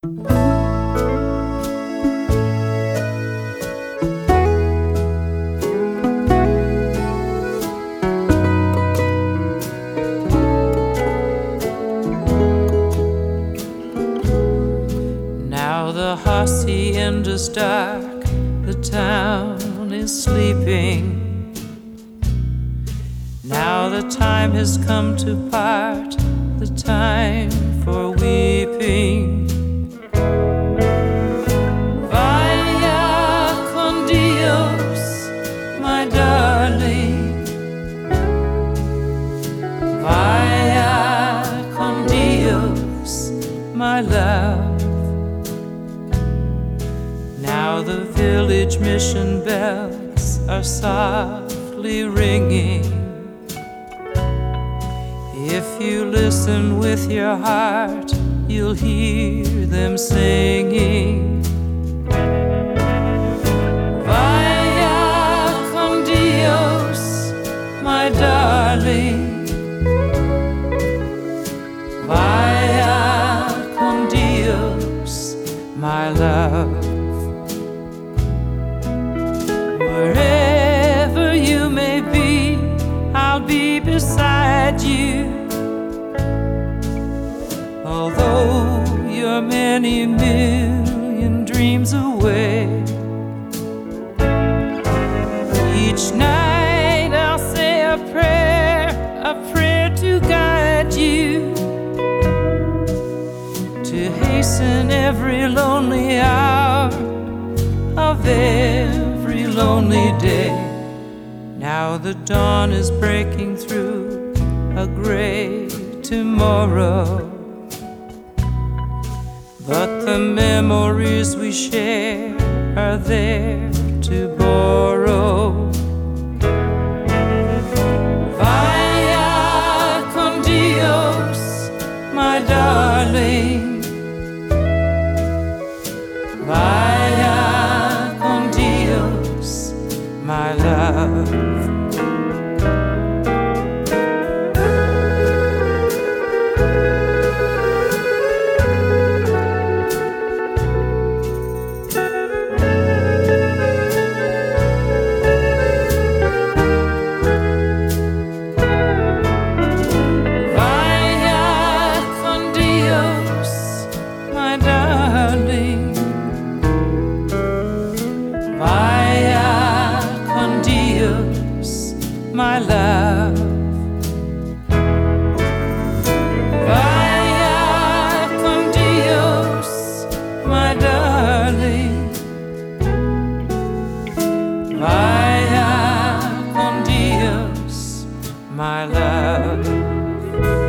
Now the hacienda is dark, the town is sleeping. Now the time has come to part, the time for weeping. Vaya con Dios, my darling. Vaya con Dios, my love. Now the village mission bells are softly ringing. If you listen with your heart, you'll hear them singing. Vaya con Dios, my darling. Vaya con Dios, my love. Wherever you may be, I'll be beside you. Although you're many million dreams away, each night I'll say a prayer to guide you, to hasten every lonely hour of every lonely day. Now the dawn is breaking through a gray tomorrow, but the memories we share are there to borrow. Vaya con Dios, my darling. Vaya con Dios, my love. My love. Vaya con Dios, my darling. Vaya con Dios, my love.